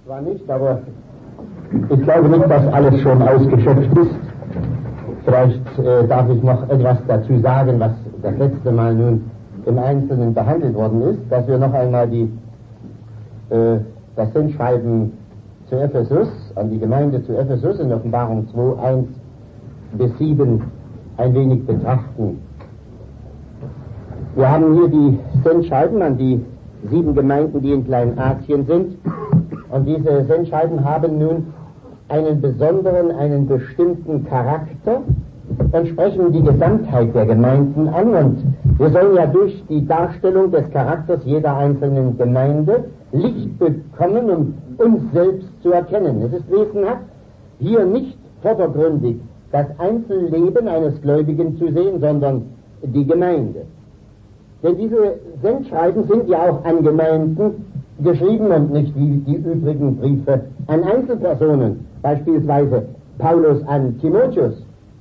Zwar nicht, aber ich glaube nicht, dass alles schon ausgeschöpft ist. Vielleicht darf ich noch etwas dazu sagen, was das letzte Mal nun im Einzelnen behandelt worden ist, dass wir noch einmal das Sendschreiben zu Ephesus, an die Gemeinde zu Ephesus in Offenbarung 2, 1 bis 7 ein wenig betrachten. Wir haben hier die Sendschreiben an die 7 Gemeinden, die in Kleinasien sind. Und diese Sendschreiben haben nun einen besonderen, einen bestimmten Charakter und sprechen die Gesamtheit der Gemeinden an. Und wir sollen ja durch die Darstellung des Charakters jeder einzelnen Gemeinde Licht bekommen, um uns selbst zu erkennen. Es ist wesenhaft, hier nicht vordergründig das Einzelleben eines Gläubigen zu sehen, sondern die Gemeinde. Denn diese Sendschreiben sind ja auch an Gemeinden geschrieben und nicht wie die übrigen Briefe an Einzelpersonen, beispielsweise Paulus an Timotheus.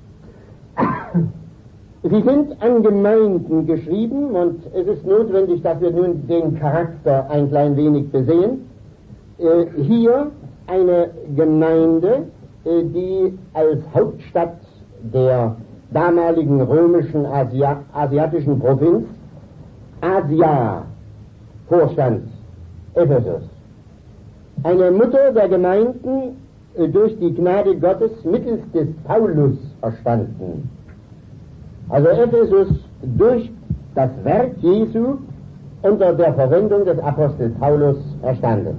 Sie sind an Gemeinden geschrieben und es ist notwendig, dass wir nun den Charakter ein klein wenig besehen. Hier eine Gemeinde, die als Hauptstadt der damaligen römischen asiatischen Provinz Asia vorstand, Ephesus. Eine Mutter der Gemeinden, durch die Gnade Gottes mittels des Paulus erstanden. Also Ephesus durch das Werk Jesu unter der Verwendung des Apostels Paulus erstanden.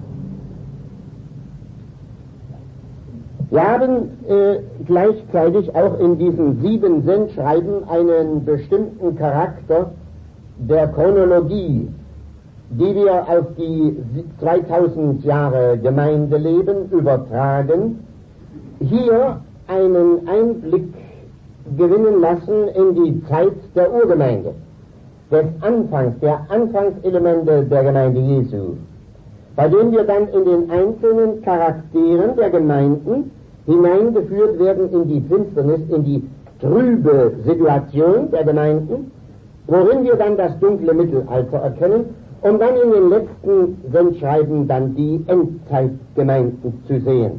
Wir haben gleichzeitig auch in diesen 7 Sendschreiben einen bestimmten Charakter der Chronologie, die wir auf die 2000 Jahre Gemeindeleben übertragen, hier einen Einblick gewinnen lassen in die Zeit der Urgemeinde, des Anfangs, der Anfangselemente der Gemeinde Jesu, bei dem wir dann in den einzelnen Charakteren der Gemeinden hineingeführt werden in die Finsternis, in die trübe Situation der Gemeinden, worin wir dann das dunkle Mittelalter erkennen, um dann in den letzten Sendschreiben dann die Endzeitgemeinden zu sehen.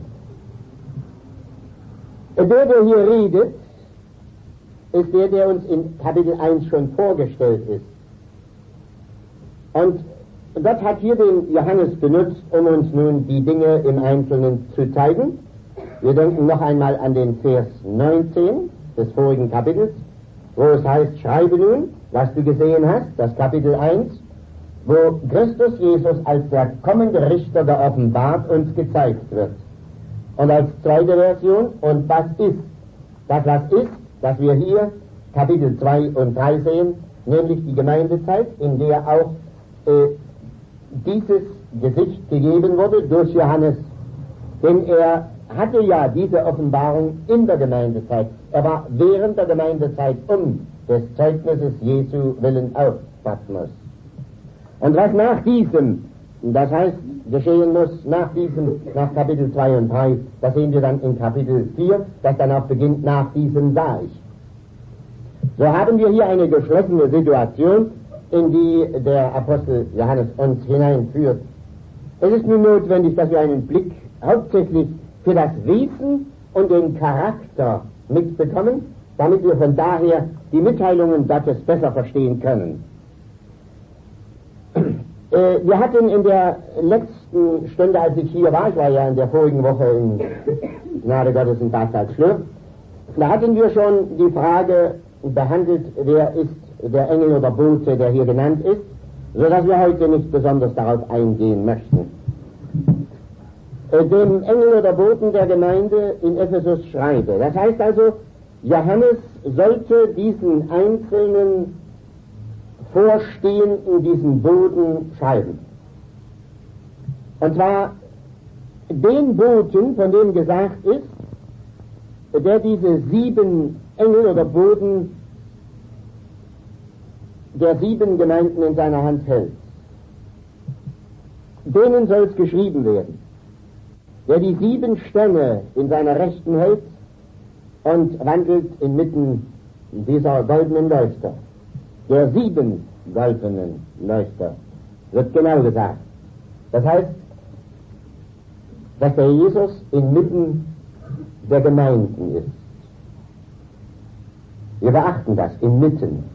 Der hier redet, ist der uns in Kapitel 1 schon vorgestellt ist. Und Gott hat hier den Johannes benutzt, um uns nun die Dinge im Einzelnen zu zeigen. Wir denken noch einmal an den Vers 19 des vorigen Kapitels, wo es heißt, schreibe nun, was du gesehen hast, das Kapitel 1, wo Christus Jesus als der kommende Richter geoffenbart uns gezeigt wird. Und als zweite Version, und was ist? Das was ist, dass wir hier Kapitel 2 und 3 sehen, nämlich die Gemeindezeit, in der auch dieses Gesicht gegeben wurde durch Johannes. Denn er hatte ja diese Offenbarung in der Gemeindezeit. Er war während der Gemeindezeit des Zeugnisses Jesu willen auf Patmos. Und was nach diesem, das heißt, geschehen muss, nach Kapitel 2 und 3, das sehen wir dann in Kapitel 4, das dann auch beginnt, nach diesem sah ich. So haben wir hier eine geschlossene Situation, in die der Apostel Johannes uns hineinführt. Es ist nun notwendig, dass wir einen Blick hauptsächlich für das Wesen und den Charakter mitbekommen, damit wir von daher die Mitteilungen Gottes besser verstehen können. Wir hatten in der letzten Stunde, als ich hier war, ich war ja in der vorigen Woche in Gnade Gottes in Bad Salzschlürf, da hatten wir schon die Frage behandelt, wer ist der Engel oder Bote, der hier genannt ist, sodass wir heute nicht besonders darauf eingehen möchten. Dem Engel oder Boten der Gemeinde in Ephesus schreibe. Das heißt also, Johannes sollte diesen einzelnen Vorstehenden, diesen Boten schreiben. Und zwar den Boten, von dem gesagt ist, der diese 7 Engel oder Boten der 7 Gemeinden in seiner Hand hält. Denen soll es geschrieben werden. Der die 7 Stämme in seiner Rechten hält und wandelt inmitten dieser goldenen Leuchter. Der 7 goldenen Leuchter, wird genau gesagt. Das heißt, dass der Jesus inmitten der Gemeinden ist. Wir beachten das, inmitten.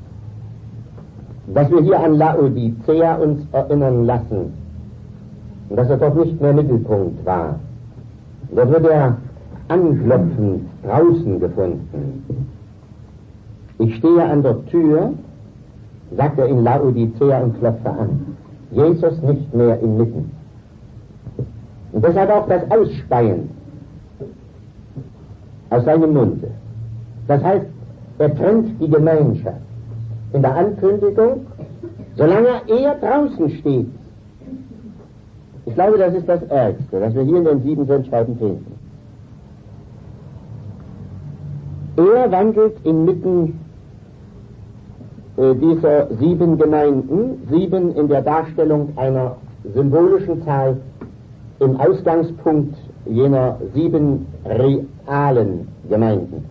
Dass wir hier an Laodicea uns erinnern lassen, und dass er dort nicht mehr Mittelpunkt war. Dort wird er anklopfend draußen gefunden. Ich stehe an der Tür, sagt er in Laodicea und klopfe an. Jesus nicht mehr inmitten. Und deshalb auch das Ausspeien aus seinem Munde. Das heißt, er trennt die Gemeinschaft. In der Ankündigung, solange er draußen steht. Ich glaube, das ist das Ärgste, das wir hier in den 7 Sendschreiben finden. Er wandelt inmitten dieser 7 Gemeinden, 7 in der Darstellung einer symbolischen Zahl, im Ausgangspunkt jener 7 realen Gemeinden.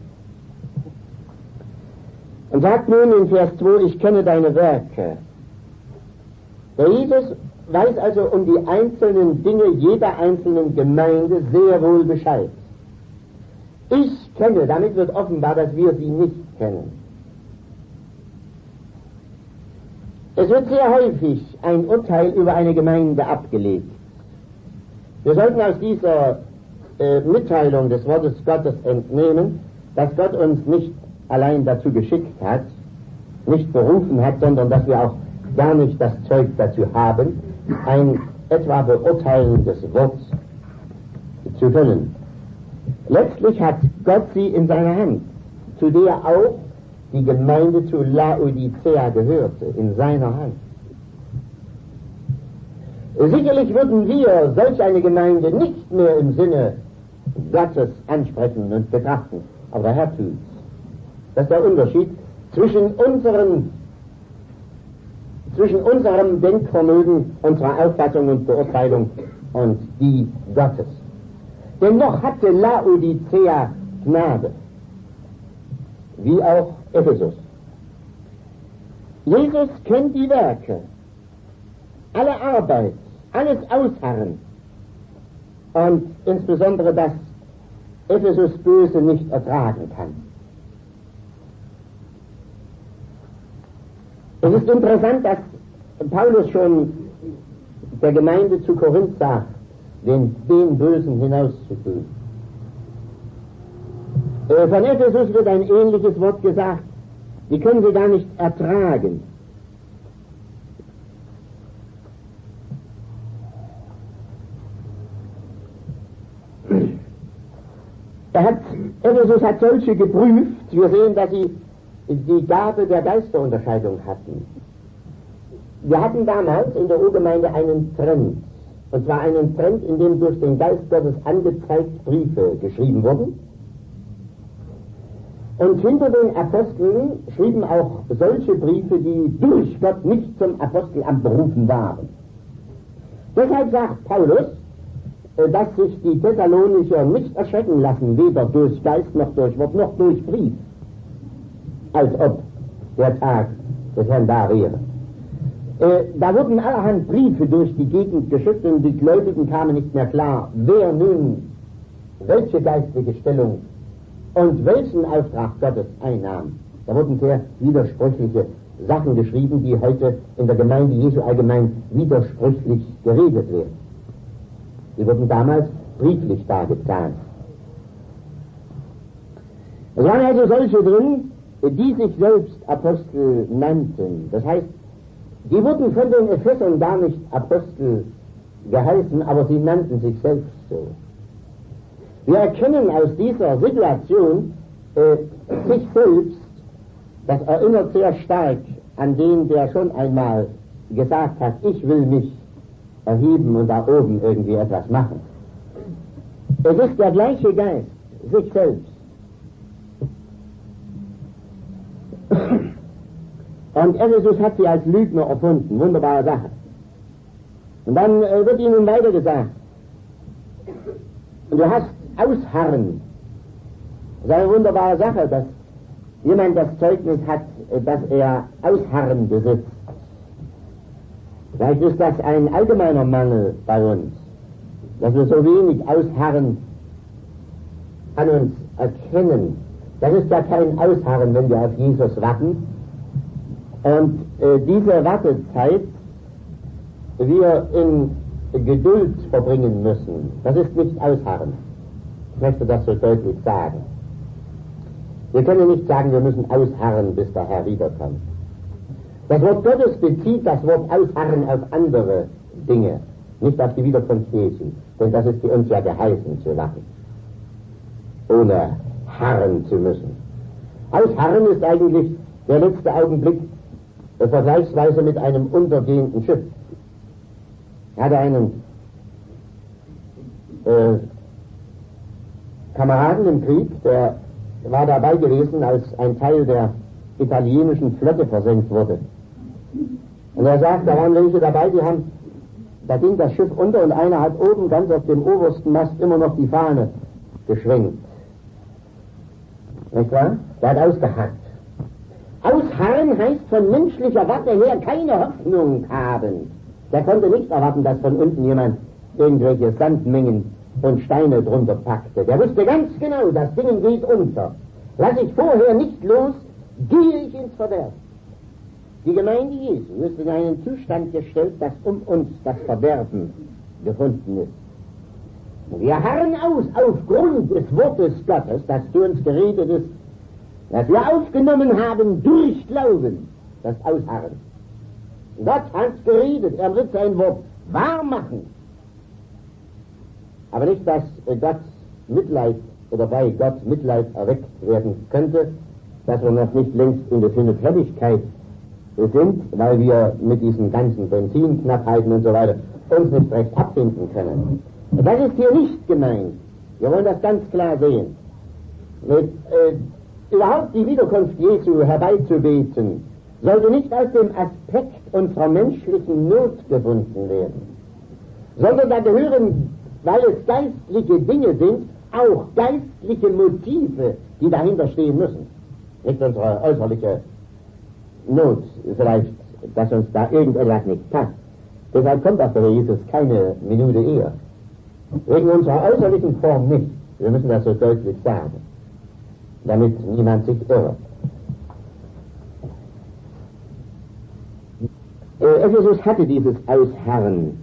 Und sagt nun in Vers 2, ich kenne deine Werke. Der Jesus weiß also um die einzelnen Dinge jeder einzelnen Gemeinde sehr wohl Bescheid. Ich kenne, damit wird offenbar, dass wir sie nicht kennen. Es wird sehr häufig ein Urteil über eine Gemeinde abgelegt. Wir sollten aus dieser Mitteilung des Wortes Gottes entnehmen, dass Gott uns nicht allein dazu geschickt hat, nicht berufen hat, sondern dass wir auch gar nicht das Zeug dazu haben, ein etwa beurteilendes Wort zu füllen. Letztlich hat Gott sie in seiner Hand, zu der auch die Gemeinde zu Laodicea gehörte, in seiner Hand. Sicherlich würden wir solch eine Gemeinde nicht mehr im Sinne Gottes ansprechen und betrachten, aber der Herr tut's. Das ist der Unterschied zwischen unserem Denkvermögen, unserer Auffassung und Beurteilung und die Gottes. Denn noch hatte Laodicea Gnade, wie auch Ephesus. Jesus kennt die Werke, alle Arbeit, alles Ausharren und insbesondere, dass Ephesus Böse nicht ertragen kann. Es ist interessant, dass Paulus schon der Gemeinde zu Korinth sagt, den Bösen hinauszutun. Von Ephesus wird ein ähnliches Wort gesagt, die können sie gar nicht ertragen. Ephesus hat solche geprüft, wir sehen, dass sie die Gabe der Geisterunterscheidung hatten. Wir hatten damals in der Urgemeinde einen Trend, und zwar einen Trend, in dem durch den Geist Gottes angezeigt Briefe geschrieben wurden. Und hinter den Aposteln schrieben auch solche Briefe, die durch Gott nicht zum Apostelamt berufen waren. Deshalb sagt Paulus, dass sich die Thessalonicher nicht erschrecken lassen, weder durch Geist noch durch Wort noch durch Brief, als ob der Tag des Herrn da wäre. Da wurden allerhand Briefe durch die Gegend geschickt und die Gläubigen kamen nicht mehr klar, wer nun welche geistliche Stellung und welchen Auftrag Gottes einnahm. Da wurden sehr widersprüchliche Sachen geschrieben, die heute in der Gemeinde Jesu allgemein widersprüchlich geredet werden. Die wurden damals brieflich dargetan. Es waren also solche drin, die sich selbst Apostel nannten. Das heißt, die wurden von den Ephesern gar nicht Apostel geheißen, aber sie nannten sich selbst so. Wir erkennen aus dieser Situation sich selbst, das erinnert sehr stark an den, der schon einmal gesagt hat, ich will mich erheben und da oben irgendwie etwas machen. Es ist der gleiche Geist, sich selbst. Und Ephesus hat sie als Lügner erfunden, wunderbare Sache. Und dann wird ihnen weiter gesagt, du hast Ausharren. Das ist eine wunderbare Sache, dass jemand das Zeugnis hat, dass er Ausharren besitzt. Vielleicht ist das ein allgemeiner Mangel bei uns. dass wir so wenig Ausharren an uns erkennen. Das ist ja kein Ausharren, wenn wir auf Jesus warten. Und diese Wartezeit wir in Geduld verbringen müssen. Das ist nicht Ausharren. Ich möchte das so deutlich sagen. Wir können nicht sagen, wir müssen ausharren, bis der Herr wiederkommt. Das Wort Gottes bezieht das Wort Ausharren auf andere Dinge, nicht auf die Wiederkunft Jesu. Denn das ist uns ja geheißen zu warten, ohne harren zu müssen. Ausharren ist eigentlich der letzte Augenblick vergleichsweise mit einem untergehenden Schiff. Ich hatte einen Kameraden im Krieg, der war dabei gewesen, als ein Teil der italienischen Flotte versenkt wurde. Und er sagt, da waren welche dabei, da ging das Schiff unter und einer hat oben ganz auf dem obersten Mast immer noch die Fahne geschwenkt. Nicht wahr? Der hat ausgeharrt. Ausharren heißt von menschlicher Warte her keine Hoffnung haben. Der konnte nicht erwarten, dass von unten jemand irgendwelche Sandmengen und Steine drunter packte. Der wusste ganz genau, das Ding geht unter. Lass ich vorher nicht los, gehe ich ins Verderben. Die Gemeinde Jesu ist in einen Zustand gestellt, dass um uns das Verderben gefunden ist. Und wir harren aus aufgrund des Wortes Gottes, das zu uns geredet ist, das wir aufgenommen haben durch Glauben, das Ausharren. Gott hat geredet, er wird sein Wort wahr machen. Aber nicht, dass Gott Mitleid oder bei Gott Mitleid erweckt werden könnte, dass wir noch nicht längst in der Sinnefälligkeit sind, weil wir mit diesen ganzen Benzinknappheiten und so weiter uns nicht recht abfinden können. Das ist hier nicht gemeint. Wir wollen das ganz klar sehen. Überhaupt die Wiederkunft Jesu herbeizubeten, sollte nicht aus dem Aspekt unserer menschlichen Not gefunden werden, sondern da gehören, weil es geistliche Dinge sind, auch geistliche Motive, die dahinter stehen müssen. Nicht unsere äußerliche Not, vielleicht, dass uns da irgendetwas nicht passt. Deshalb kommt auch der Jesus keine Minute eher. Wegen unserer äußerlichen Form nicht. Wir müssen das so deutlich sagen, damit niemand sich irrt. Ephesus hatte dieses Ausharren.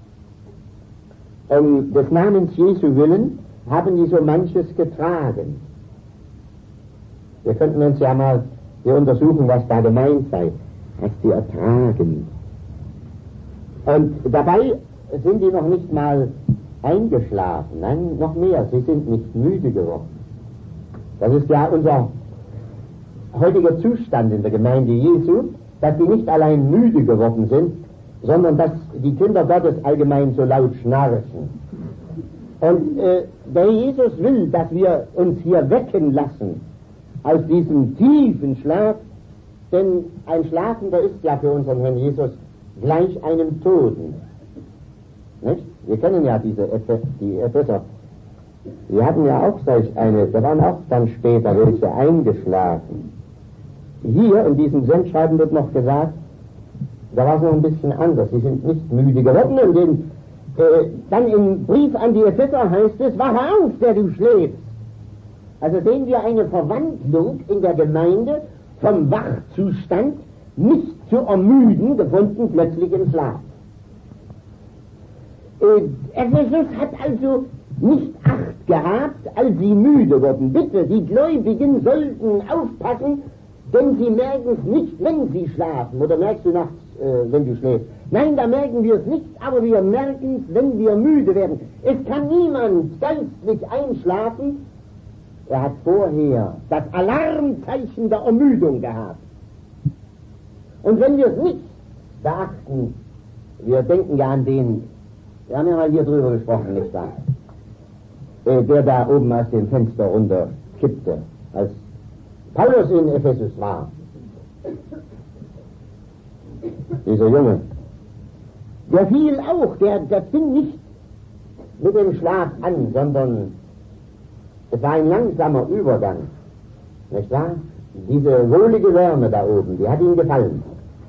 Des Namens Jesu willen haben die so manches getragen. Wir könnten uns ja mal hier untersuchen, was da gemeint sei. Was sie ertragen. Und dabei sind die noch nicht mal eingeschlafen. Nein, noch mehr. Sie sind nicht müde geworden. Das ist ja unser heutiger Zustand in der Gemeinde Jesu, dass die nicht allein müde geworden sind, sondern dass die Kinder Gottes allgemein so laut schnarchen. Und der Jesus will, dass wir uns hier wecken lassen aus diesem tiefen Schlaf, denn ein Schlafender ist ja für unseren Herrn Jesus gleich einem Toten. Nicht? Wir kennen ja die Epheser. Die hatten ja auch solch eine, da waren auch dann später welche eingeschlafen. Hier in diesem Sendschreiben wird noch gesagt, da war es noch ein bisschen anders. Sie sind nicht müde geworden und dann im Brief an die Epheser heißt es, wache auf, der du schläfst. Also sehen wir eine Verwandlung in der Gemeinde vom Wachzustand nicht zu ermüden, gefunden plötzlich im Schlaf. Ephesus hat also nicht Acht gehabt, als sie müde wurden. Bitte, die Gläubigen sollten aufpassen, denn sie merken es nicht, wenn sie schlafen. Oder merkst du nachts, wenn du schläfst? Nein, da merken wir es nicht, aber wir merken es, wenn wir müde werden. Es kann niemand geistlich einschlafen. Er hat vorher das Alarmzeichen der Ermüdung gehabt. Und wenn wir es nicht beachten, wir denken ja an den, wir haben ja mal hier drüber gesprochen, nicht wahr? Der da oben aus dem Fenster runter kippte, als Paulus in Ephesus war. Dieser Junge. Der fiel auch, der fing nicht mit dem Schlaf an, sondern es war ein langsamer Übergang. Nicht wahr? Diese wohlige Wärme da oben, die hat ihm gefallen.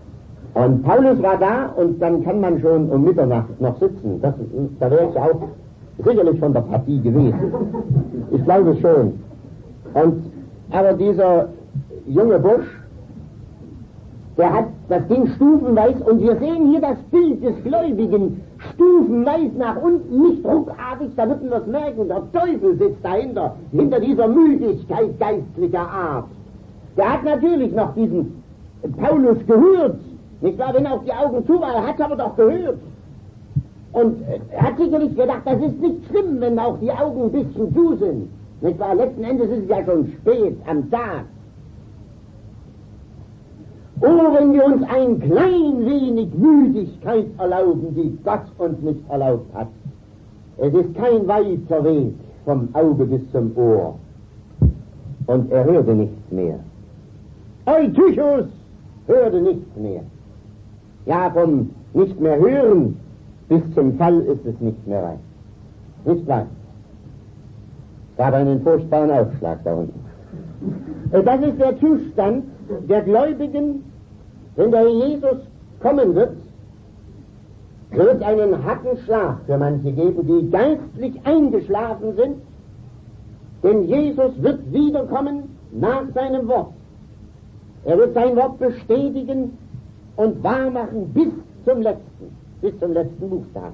Und Paulus war da und dann kann man schon um Mitternacht noch sitzen. Da wäre ich auch sicherlich von der Partie gewesen. Ich glaube schon. Aber dieser junge Bursch, das ging stufenweise, und wir sehen hier das Bild des Gläubigen, stufenweise nach unten, nicht ruckartig, da würden wir es merken, der Teufel sitzt dahinter, hinter dieser Müdigkeit geistlicher Art. Der hat natürlich noch diesen Paulus gehört, nicht wahr, wenn er auf die Augen zu war, er hat es aber doch gehört. Und er hat sicherlich gedacht, das ist nicht schlimm, wenn auch die Augen ein bisschen zu sind, nicht wahr, letzten Endes ist es ja schon spät am Tag. Oh, wenn wir uns ein klein wenig Müdigkeit erlauben, die Gott uns nicht erlaubt hat. Es ist kein weiter Weg vom Auge bis zum Ohr. Und er hörte nichts mehr. Eutychus hörte nichts mehr. Ja, vom nicht mehr hören bis zum Fall ist es nicht mehr weit. Nicht weit. Es gab einen furchtbaren Aufschlag da unten. Das ist der Zustand der Gläubigen, wenn der Jesus kommen wird es einen harten Schlaf für manche geben, die geistlich eingeschlafen sind, denn Jesus wird wiederkommen nach seinem Wort. Er wird sein Wort bestätigen und wahrmachen bis zum letzten Buchstaben.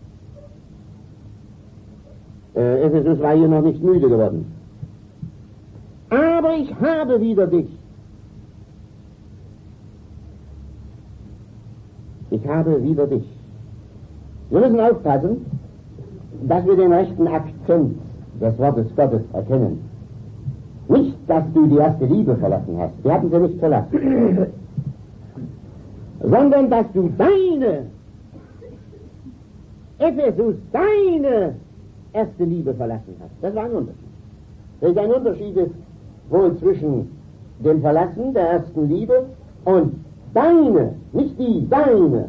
Ephesus war hier noch nicht müde geworden. Aber ich habe wieder dich. Ich habe wieder dich. Wir müssen aufpassen, dass wir den rechten Akzent des Wortes Gottes erkennen. Nicht, dass du die erste Liebe verlassen hast. Wir hatten sie nicht verlassen. Sondern, dass du deine, Ephesus, deine erste Liebe verlassen hast. Das war ein Unterschied. Welch ein Unterschied ist wohl zwischen dem Verlassen der ersten Liebe und deine, nicht die, deine.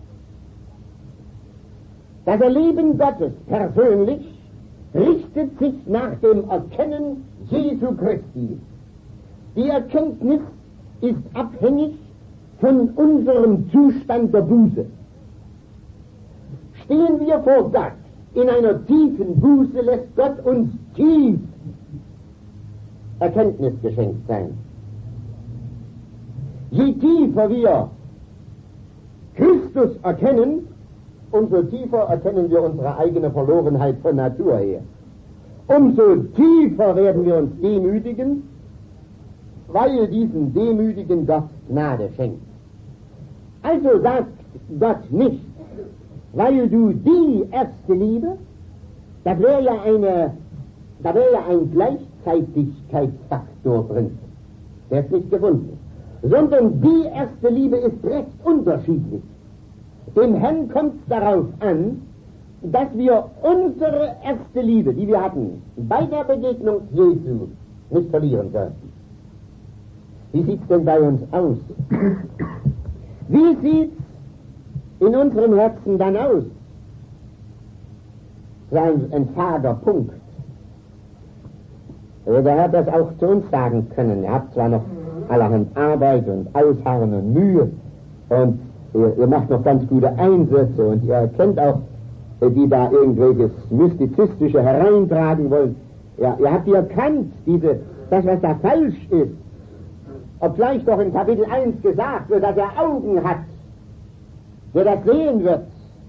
Das Erleben Gottes persönlich richtet sich nach dem Erkennen Jesu Christi. Die Erkenntnis ist abhängig von unserem Zustand der Buße. Stehen wir vor Gott in einer tiefen Buße, lässt Gott uns tief Erkenntnis geschenkt sein. Je tiefer wir Christus erkennen, umso tiefer erkennen wir unsere eigene Verlorenheit von Natur her. Umso tiefer werden wir uns demütigen, weil diesen demütigen Gott Gnade schenkt. Also sagt Gott nicht, weil du die erste Liebe, da wäre ja ein Gleichzeitigkeitsfaktor drin, der ist nicht gefunden, sondern die erste Liebe ist recht unterschiedlich. Dem Herrn kommt es darauf an, dass wir unsere erste Liebe, die wir hatten, bei der Begegnung Jesu nicht verlieren sollten. Wie sieht es denn bei uns aus? Wie sieht es in unserem Herzen dann aus? So ein fader Punkt. Der Herr das auch zu uns sagen können. Ihr habt zwar noch allerhand Arbeit und Ausharren und Mühe und ihr macht noch ganz gute Einsätze und ihr erkennt auch, die da irgendwelches Mystizistische hereintragen wollen. Ja, ihr habt erkannt, das was da falsch ist, obgleich doch in Kapitel 1 gesagt wird, dass er Augen hat, der das sehen wird.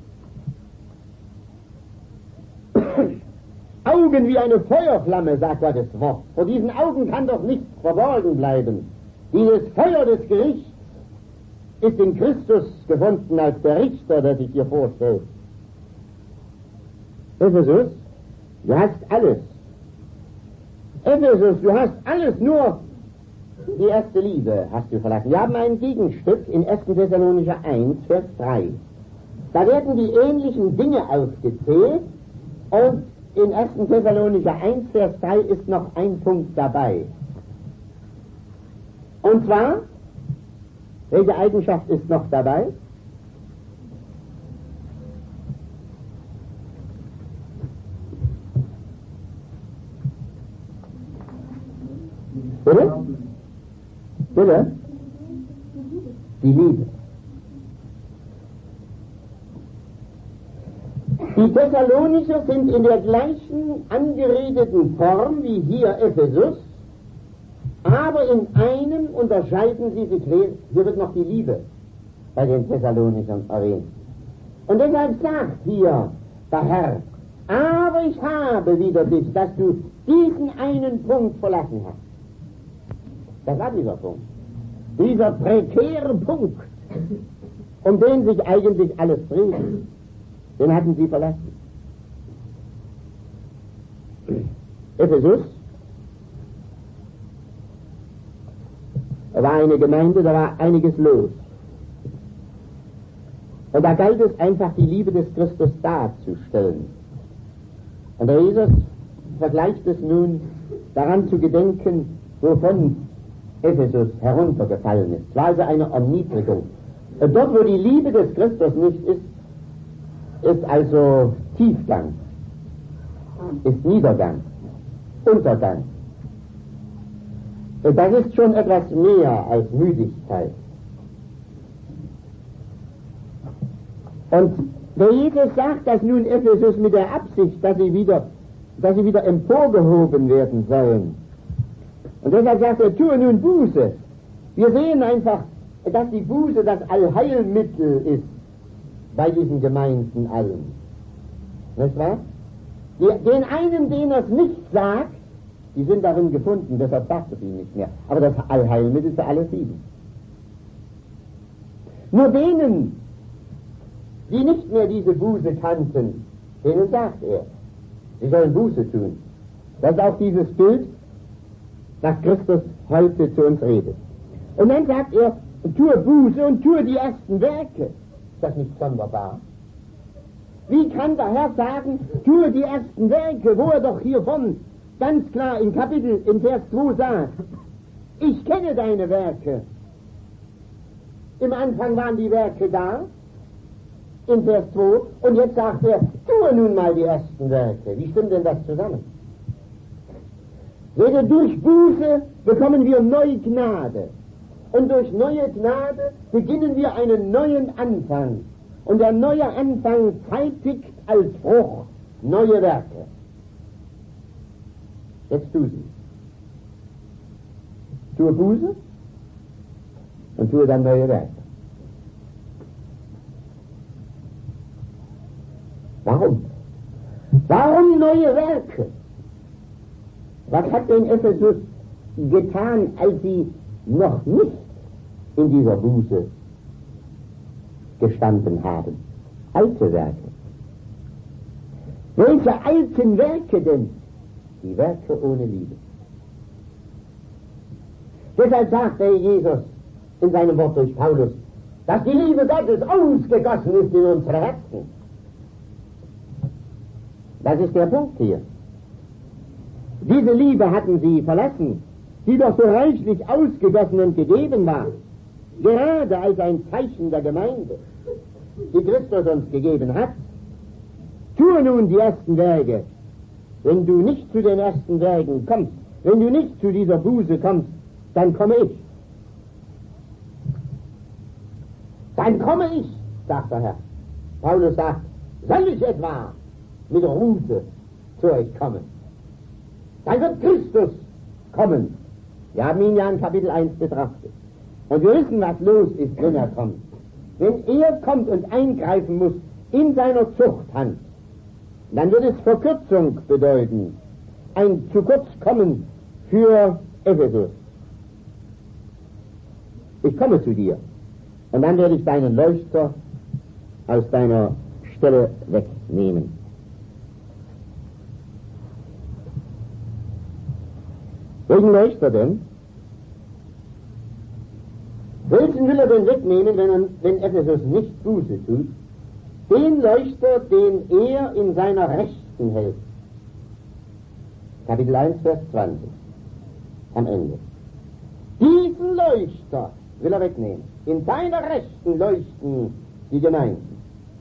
Augen wie eine Feuerflamme, sagt Gottes Wort. Vor diesen Augen kann doch nichts verborgen bleiben. Dieses Feuer des Gerichts ist in Christus gefunden als der Richter, der sich hier vorstellt. Ephesus, du hast alles. Ephesus, du hast alles, nur die erste Liebe hast du verlassen. Wir haben ein Gegenstück in 1. Thessalonicher 1, Vers 3. Da werden die ähnlichen Dinge aufgezählt und in 1. Thessalonicher 1, Vers 3 ist noch ein Punkt dabei. Und zwar, welche Eigenschaft ist noch dabei? Bitte? Bitte? Die Liebe. Die Thessalonicher sind in der gleichen angeredeten Form wie hier Ephesus, aber in einem unterscheiden sie sich. Hier wird noch die Liebe bei den Thessalonichern erwähnt. Und deshalb sagt hier der Herr, aber ich habe wieder dich, dass du diesen einen Punkt verlassen hast. Das war dieser Punkt. Dieser prekäre Punkt, um den sich eigentlich alles dreht, den hatten sie verlassen. Ephesus war eine Gemeinde, da war einiges los. Und da galt es einfach, die Liebe des Christus darzustellen. Und der Jesus vergleicht es nun daran zu gedenken, wovon Ephesus heruntergefallen ist. Es war also eine Erniedrigung. Und dort, wo die Liebe des Christus nicht ist, ist also Tiefgang, ist Niedergang, Untergang. Und das ist schon etwas mehr als Müdigkeit. Und der Jesus sagt das nun Ephesus mit der Absicht, dass sie wieder emporgehoben werden sollen. Und deshalb sagt er, tue nun Buße. Wir sehen einfach, dass die Buße das Allheilmittel ist bei diesen Gemeinden allen. Nicht wahr? Den einen, den er es nicht sagt, die sind darin gefunden, deshalb sagt er ihn nicht mehr. Aber das Allheilmittel für alle 7. Nur denen, die nicht mehr diese Buße kannten, denen sagt er, sie sollen Buße tun. Das ist auch dieses Bild, das Christus heute zu uns redet. Und dann sagt er, tue Buße und tue die ersten Werke. Ist das nicht sonderbar? Wie kann der Herr sagen, tue die ersten Werke, wo er doch hiervon ganz klar in Vers 2 sagt, ich kenne deine Werke. Im Anfang waren die Werke da, in Vers 2, und jetzt sagt er, tue nun mal die ersten Werke. Wie stimmt denn das zusammen? Seht ihr, durch Buße bekommen wir neue Gnade. Und durch neue Gnade beginnen wir einen neuen Anfang. Und der neue Anfang zeitigt als Frucht neue Werke. Jetzt tu sie. Tue Buße und tue dann neue Werke. Warum? Warum neue Werke? Was hat denn Ephesus getan, als sie noch nicht in dieser Buße gestanden haben? Alte Werke. Welche alten Werke denn? Die Werke ohne Liebe. Deshalb sagt der Jesus in seinem Wort durch Paulus, dass die Liebe Gottes ausgegossen ist in unsere Herzen. Das ist der Punkt hier. Diese Liebe hatten sie verlassen, die doch so reichlich ausgegossen und gegeben war, gerade als ein Zeichen der Gemeinde, die Christus uns gegeben hat. Tue nun die ersten Werke. Wenn du nicht zu den ersten Werken kommst, wenn du nicht zu dieser Buße kommst, dann komme ich. Dann komme ich, sagt der Herr. Paulus sagt, soll ich etwa mit Rute zu euch kommen? Dann wird Christus kommen. Wir haben ihn ja in Kapitel 1 betrachtet. Und wir wissen, was los ist, wenn er kommt. Wenn er kommt und eingreifen muss in seiner Zuchthand, dann wird es Verkürzung bedeuten. Ein zu kurz kommen für Ephesus. Ich komme zu dir. Und dann werde ich deinen Leuchter aus deiner Stelle wegnehmen. Welchen Leuchter denn? Welchen will er denn wegnehmen, wenn Ephesus nicht Buße tut? Den Leuchter, den er in seiner Rechten hält. Kapitel 1, Vers 20. Am Ende. Diesen Leuchter will er wegnehmen. In seiner Rechten leuchten die Gemeinden.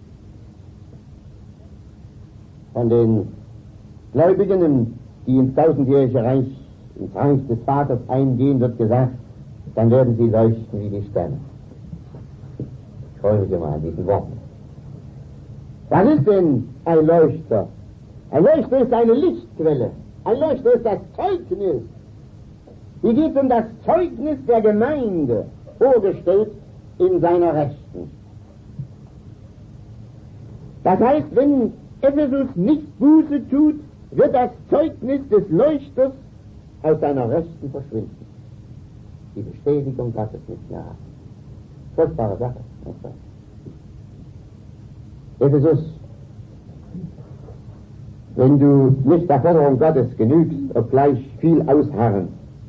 Von den Gläubigen, die ins tausendjährige Reich, ins Reich des Vaters eingehen, wird gesagt, dann werden sie leuchten wie die Sterne. Ich freue mich immer an diesen Worten. Was ist denn ein Leuchter? Ein Leuchter ist eine Lichtquelle. Ein Leuchter ist das Zeugnis. Hier geht es um das Zeugnis der Gemeinde, vorgestellt in seiner Rechten. Das heißt, wenn Ephesus nicht Buße tut, wird das Zeugnis des Leuchters aus seiner Rechten verschwinden. Die Bestätigung Gottes nicht mehr haben. Furchtbare Sache. Ephesus, wenn du nicht der Forderung Gottes genügst, obgleich viel Ausharren,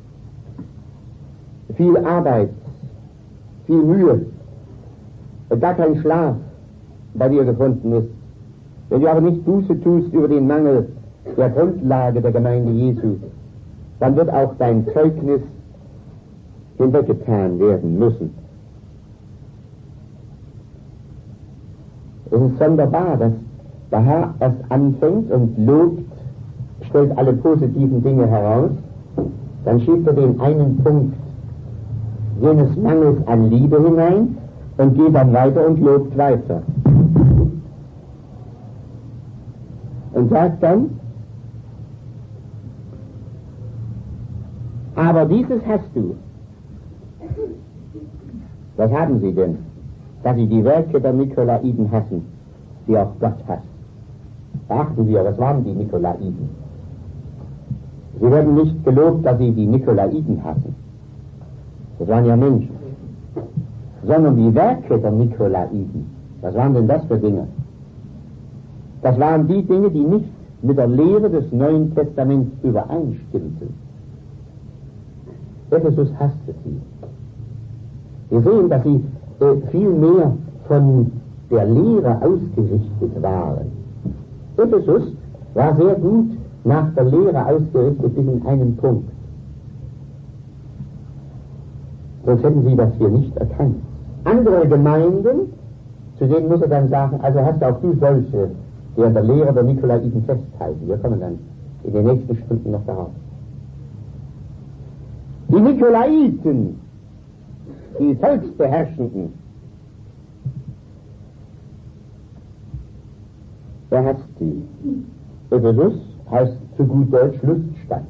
viel Arbeit, viel Mühe und gar kein Schlaf bei dir gefunden ist, wenn du aber nicht Buße tust über den Mangel der Grundlage der Gemeinde Jesu, dann wird auch dein Zeugnis hinweggetan werden müssen. Es ist sonderbar, dass der Herr erst anfängt und lobt, stellt alle positiven Dinge heraus, dann schiebt er den einen Punkt jenes Mangels an Liebe hinein und geht dann weiter und lobt weiter. Und sagt dann, aber dieses hast du. Was haben sie denn? Dass sie die Werke der Nikolaiten hassen, die auch Gott hasst. Beachten wir, was waren die Nikolaiten? Sie werden nicht gelobt, dass sie die Nikolaiten hassen. Das waren ja Menschen. Sondern die Werke der Nikolaiten. Was waren denn das für Dinge? Das waren die Dinge, die nicht mit der Lehre des Neuen Testaments übereinstimmten. Ephesus hasste sie. Wir sehen, dass sie viel mehr von der Lehre ausgerichtet waren. Ephesus war sehr gut nach der Lehre ausgerichtet bis in einen Punkt. Sonst hätten sie das hier nicht erkannt. Andere Gemeinden, zu denen muss er dann sagen, also hast auch du solche, die an der Lehre der Nikolaiten festhalten. Wir kommen dann in den nächsten Stunden noch darauf. Die Nikolaiten, die Volksbeherrschenden, wer hasst sie? Ephesus heißt zu gut Deutsch Luststadt.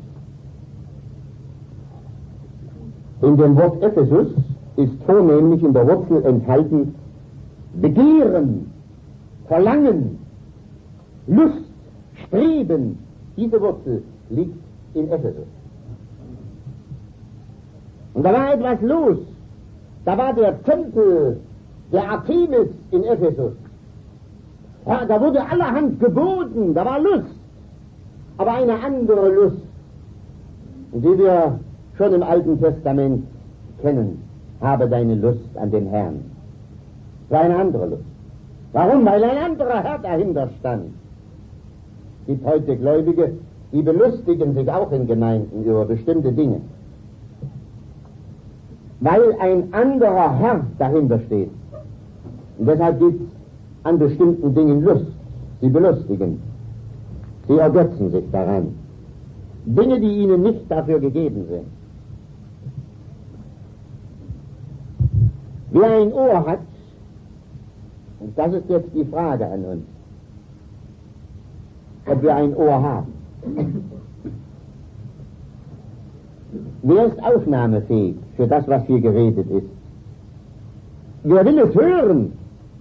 In dem Wort Ephesus ist vornehmlich in der Wurzel enthalten Begehren, Verlangen, Lust, Streben. Diese Wurzel liegt in Ephesus. Und da war etwas los. Da war der Tempel der Artemis in Ephesus. Ja, da wurde allerhand geboten, da war Lust. Aber eine andere Lust, die wir schon im Alten Testament kennen. Habe deine Lust an den Herrn. Das war eine andere Lust. Warum? Weil ein anderer Herr dahinter stand. Es gibt heute Gläubige, die belustigen sich auch in Gemeinden über bestimmte Dinge. Weil ein anderer Herr dahinter steht. Und deshalb gibt es an bestimmten Dingen Lust. Sie belustigen. Sie ergötzen sich daran. Dinge, die ihnen nicht dafür gegeben sind. Wer ein Ohr hat, und das ist jetzt die Frage an uns, ob wir ein Ohr haben. Wer ist aufnahmefähig für das, was hier geredet ist? Wer will es hören?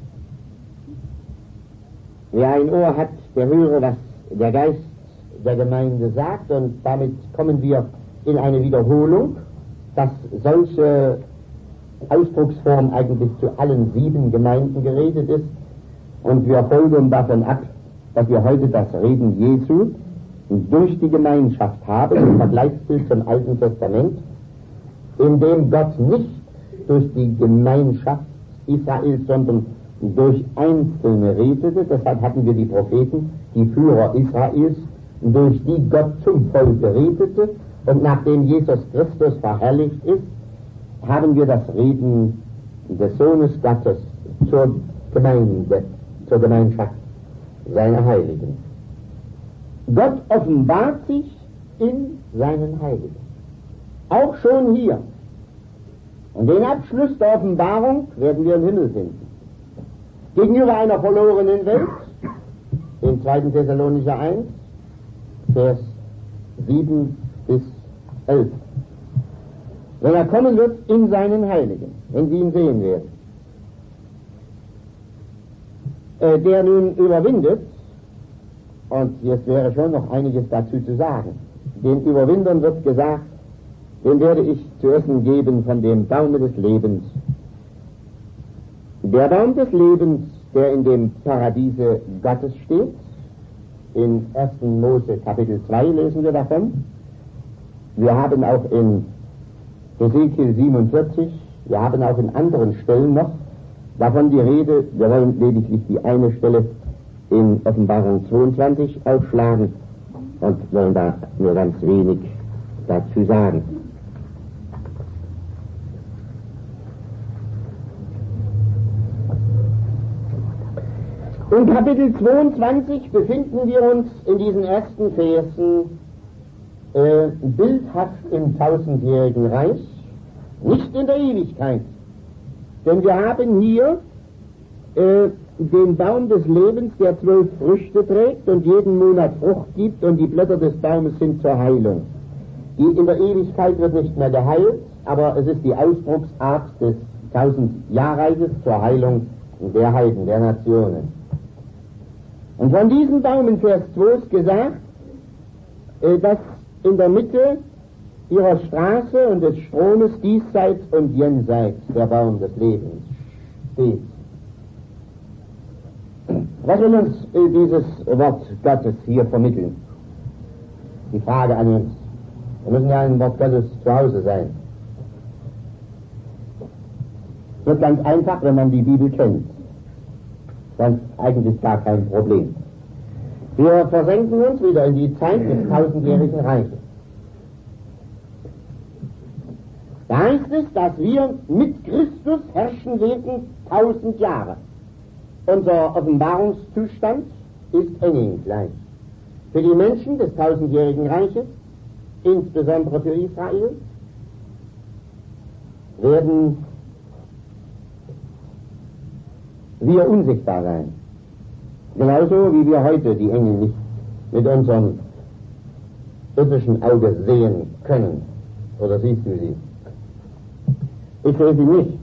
Wer ein Ohr hat, der höre, was der Geist der Gemeinde sagt, und damit kommen wir in eine Wiederholung, dass solche Ausdrucksform eigentlich zu allen 7 Gemeinden geredet ist, und wir folgen davon ab, dass wir heute das Reden Jesu durch die Gemeinschaft haben, im Vergleichsbild zum Alten Testament, in dem Gott nicht durch die Gemeinschaft Israels, sondern durch Einzelne redete. Deshalb hatten wir die Propheten, die Führer Israels, durch die Gott zum Volke redete, und nachdem Jesus Christus verherrlicht ist, haben wir das Reden des Sohnes Gottes zur Gemeinde, zur Gemeinschaft seiner Heiligen. Gott offenbart sich in seinen Heiligen. Auch schon hier. Und den Abschluss der Offenbarung werden wir im Himmel finden. Gegenüber einer verlorenen Welt in 2. Thessalonicher 1, Vers 7 bis 11. Wenn er kommen wird in seinen Heiligen, wenn sie ihn sehen werden, der nun überwindet, und jetzt wäre schon noch einiges dazu zu sagen, den Überwindern wird gesagt, dem werde ich zu essen geben von dem Baume des Lebens. Der Baum des Lebens, der in dem Paradiese Gottes steht, in 1. Mose Kapitel 2 lesen wir davon. Wir haben auch in Hesekiel 47, wir haben auch in anderen Stellen noch davon die Rede. Wir wollen lediglich die eine Stelle in Offenbarung 22 aufschlagen und wollen da nur ganz wenig dazu sagen. In Kapitel 22 befinden wir uns in diesen ersten Versen bildhaft im 1000-jährigen Reich, nicht in der Ewigkeit. Denn wir haben hier den Baum des Lebens, der 12 Früchte trägt und jeden Monat Frucht gibt, und die Blätter des Baumes sind zur Heilung. Die in der Ewigkeit wird nicht mehr geheilt, aber es ist die Ausdrucksart des 1000-Jahrreiches zur Heilung der Heiden, der Nationen. Und von diesem Baum in Vers 2 ist gesagt, dass in der Mitte ihrer Straße und des Stromes diesseits und jenseits der Baum des Lebens steht. Was will uns dieses Wort Gottes hier vermitteln? Die Frage an uns. Wir müssen ja ein Wort Gottes zu Hause sein. Es wird ganz einfach, wenn man die Bibel kennt. Dann eigentlich gar kein Problem. Wir versenken uns wieder in die Zeit des 1000-jährigen Reiches. Da heißt es, dass wir mit Christus herrschen werden 1000 Jahre. Unser Offenbarungszustand ist engelsgleich. Für die Menschen des 1000-jährigen Reiches, insbesondere für Israel, werden wir unsichtbar sein. Genauso wie wir heute die Engel nicht mit unserem irdischen Auge sehen können. Oder siehst du sie? Ich sehe sie nicht.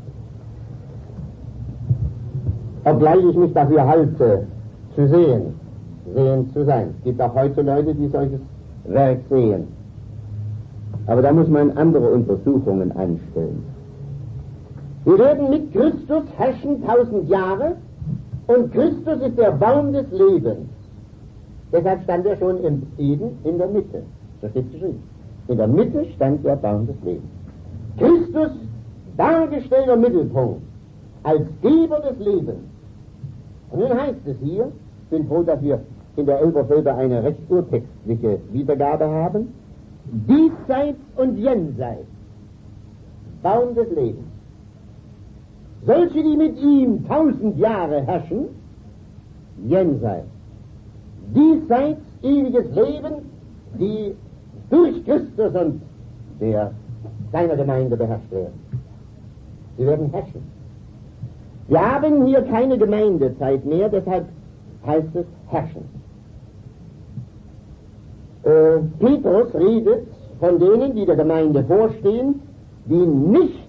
Obgleich ich mich dafür halte, zu sehen, sehend zu sein. Es gibt auch heute Leute, die solches Werk sehen. Aber da muss man andere Untersuchungen anstellen. Wir werden mit Christus herrschen 1000 Jahre, und Christus ist der Baum des Lebens. Deshalb stand er schon im Eden in der Mitte. So steht geschrieben. In der Mitte stand der Baum des Lebens. Christus, dargestellter Mittelpunkt, als Geber des Lebens. Und nun heißt es hier, ich bin froh, dass wir in der Elberfelder eine recht urtextliche Wiedergabe haben, diesseits und jenseits, Baum des Lebens. Solche, die mit ihm 1000 Jahre herrschen, jenseits, diesseits ewiges Leben, die durch Christus und seiner Gemeinde beherrscht werden. Sie werden herrschen. Wir haben hier keine Gemeindezeit mehr, deshalb heißt es herrschen. Petrus redet von denen, die der Gemeinde vorstehen, die nicht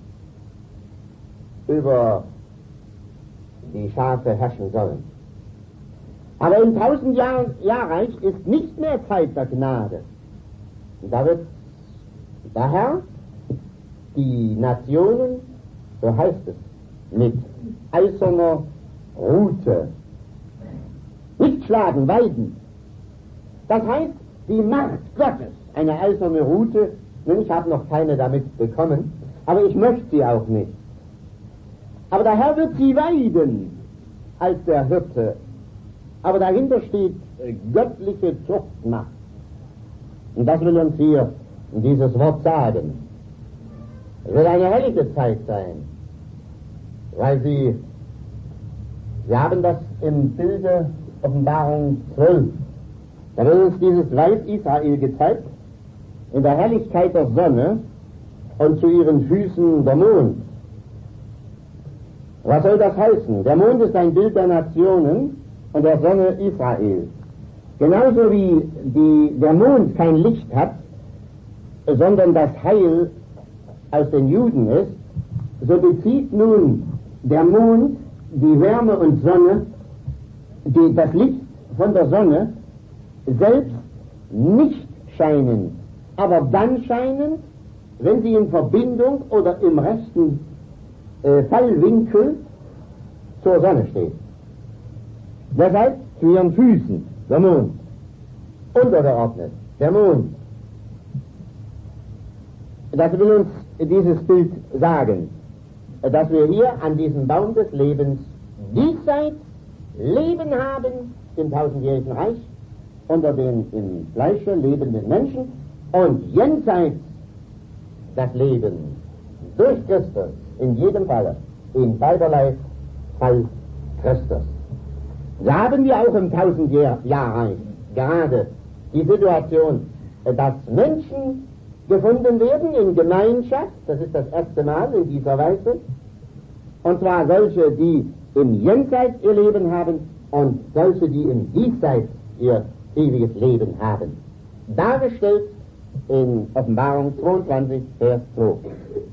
über die Schafe herrschen sollen. Aber im 1000-Jahrreich ist nicht mehr Zeit der Gnade. Und da wird der Herr die Nationen, so heißt es, mit eiserner Rute nicht schlagen, weiden. Das heißt, die Macht Gottes, eine eiserne Rute, nun, ich habe noch keine damit bekommen, aber ich möchte sie auch nicht. Aber der Herr wird sie weiden als der Hirte. Aber dahinter steht göttliche Zuchtmacht. Und das will uns hier dieses Wort sagen. Es wird eine herrliche Zeit sein, weil Sie haben das im Bilde Offenbarung 12. Da wird uns dieses Reich Israel gezeigt, in der Herrlichkeit der Sonne und zu ihren Füßen der Mond. Was soll das heißen? Der Mond ist ein Bild der Nationen und der Sonne Israel. Genauso wie der Mond kein Licht hat, sondern das Heil aus den Juden ist, so bezieht nun der Mond die Wärme und Sonne, das Licht von der Sonne selbst nicht scheinen, aber dann scheinen, wenn sie in Verbindung oder im rechten Fallwinkel zur Sonne steht. Deshalb zu ihren Füßen der Mond, untergeordnet, der Mond. Das will uns dieses Bild sagen, dass wir hier an diesem Baum des Lebens diesseits Leben haben im tausendjährigen Reich unter den im Fleische lebenden Menschen und jenseits das Leben durch Christus in jedem Falle, in beiderlei Fall Christus. So haben wir auch im Tausendjahrreich gerade die Situation, dass Menschen gefunden werden in Gemeinschaft, das ist das erste Mal in dieser Weise, und zwar solche, die im Jenseits ihr Leben haben und solche, die im Diesseits ihr ewiges Leben haben. Dargestellt in Offenbarung 22, Vers 2.